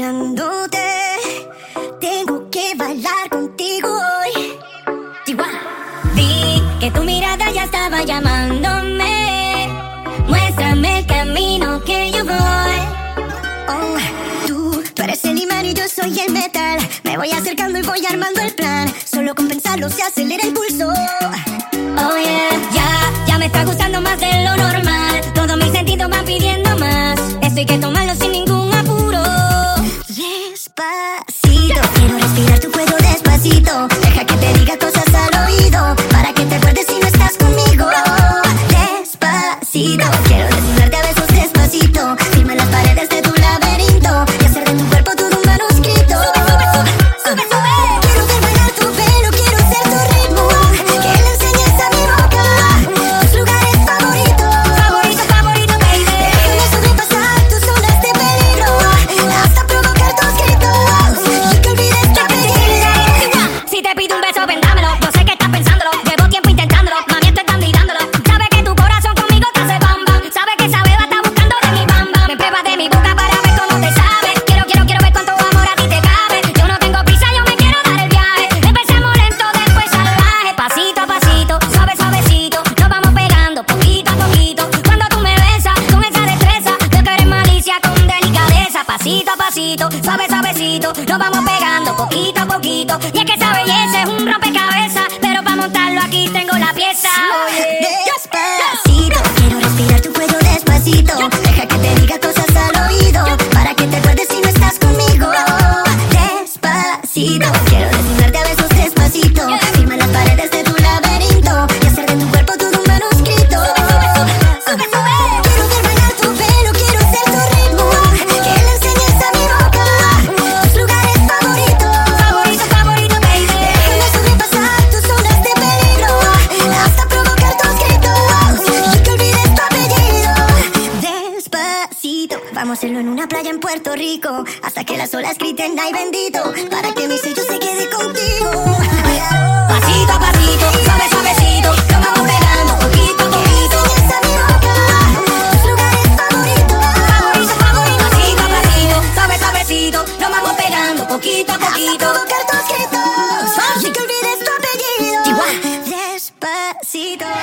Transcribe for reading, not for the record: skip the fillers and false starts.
mirándote. Tengo que bailar contigo hoy. Chihuahua. Vi que tu mirada ya estaba llamándome. Muéstrame el camino que yo voy. Oh, tú eres el imán y yo soy el metal. Me voy acercando y voy armando el plan. Solo con pensarlo se acelera el pulso. Oh yeah, ya me está gustando más de lo normal. Todos mis sentidos van pidiendo más. Esto hay que tomarlo sin ningún apuro. Despacito, quiero respirar tu cuello despacito. Deja que te diga cosas al oído, para que te acuerdes si no estás conmigo. Despacito, quiero desnudarte a besos despacito. Firma las paredes de tu laberinto y hacer de tu cuerpo todo un manuscrito. Sube, sube. Quiero ver bailar tu pelo, quiero ser tu ritmo. Que le enseñes a mi boca tus lugares favoritos. Favorito, baby. Déjame sobrepasar tus zonas de peligro hasta provocar tus gritos y que olvides tu apellido. Si te pido un beso, vendámelo. Yo sé que estás pensándolo, llevo tiempo intentándolo. Mami, estoy tan mirándolo. Sabe que tu corazón conmigo te hace bam bam. Sabe que esa beba está buscando de mi bam bam. Me prueba de mi boca para ver cómo te sabe. Quiero ver cuánto amor a ti te cabe. Yo no tengo prisa, yo me quiero dar el viaje. Empecemos lento, después salvaje. Pasito a pasito, suavecito. Nos vamos pegando poquito a poquito. Cuando tú me besas con esa destreza, yo que eres malicia con delicadeza. Pasito a pasito, suavecito. Nos vamos pegando poquito a poquito. Y es que esa belleza es un rompecabezas, pero para montarlo aquí tengo la pieza. Oye, despacito, quiero respirar tu cuello despacito. Deja que te diga cosas al oído, para que te acuerdes si no estás conmigo. Despacito, quiero desnudarte a besos despacito. Firma las paredes de tu laberinto y hacer de tu cuerpo todo un manuscrito. Sube, sube. Quiero ver bailar tu pelo, quiero ser tu ritmo. Que le enseñes a mi boca tus lugares favoritos. Favorito, baby. Déjame sobrepasar tus zonas de peligro hasta provocar tus gritos y que olvides tu apellido. Despacito, vamos a hacerlo en una playa en Puerto Rico, hasta que las olas griten ay bendito, para que mi sello se quede contigo. Pasito a pasito, suavecito, nos vamos pegando poquito a poquito. Enseñas a mi boca tus lugares favoritos. Favorito, pasito a pasito, suavecito, nos vamos pegando poquito a poquito. Hasta provocar tus gritos y que olvides tu apellido. Despacito.